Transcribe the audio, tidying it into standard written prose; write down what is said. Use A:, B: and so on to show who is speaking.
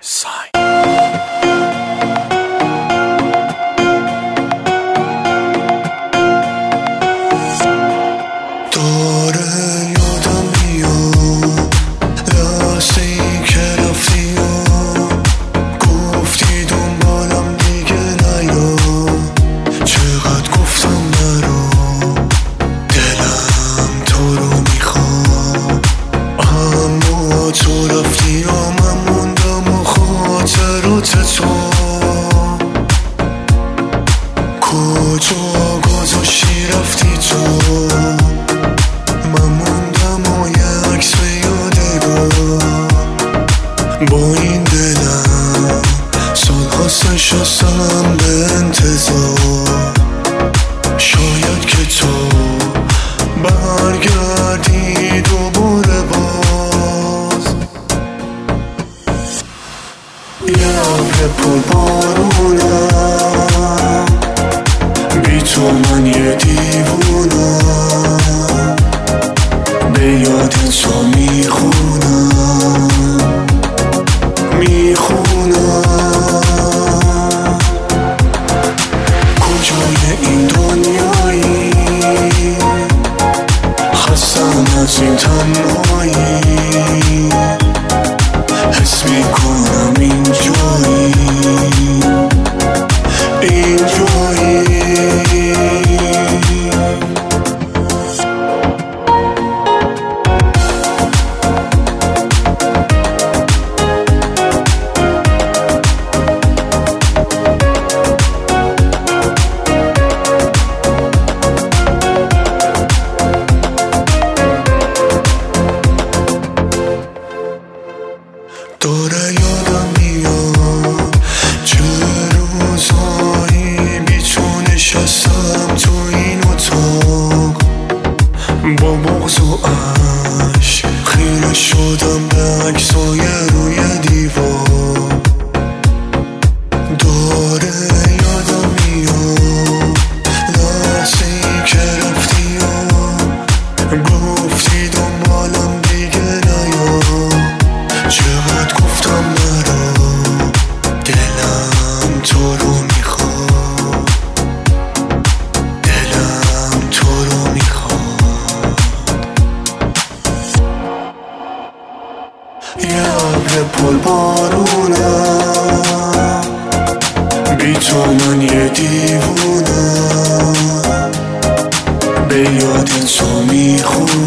A: کجا گذاشتی رفتی تو، من موندم و یه عکس به یادگار. با این دلم سالهاست نشستم به انتظار، شاید که تو برگردی دوباره باز. یه ابر پربارونم، بی تو من یه دیوونم، به یاد تو میخونم کجای این دنیایی، خستم از این تنهایی، حس میکنم اینجایی داره یادم میاد چه روزایی بی تو نشستم تو این اتاق، با بغض و عشق خیره شدم به عکسای روی دیوار. داره یادم میاد لحظه‌ای که رفتی و گفتی دنبالم دیگه نیا، چقدر گفتم مرا دلم تو رو میخواد، دلم تو رو میخواد. یه ابر پربارونم، بی تو من یه دیوونم، به یاد تو میخونم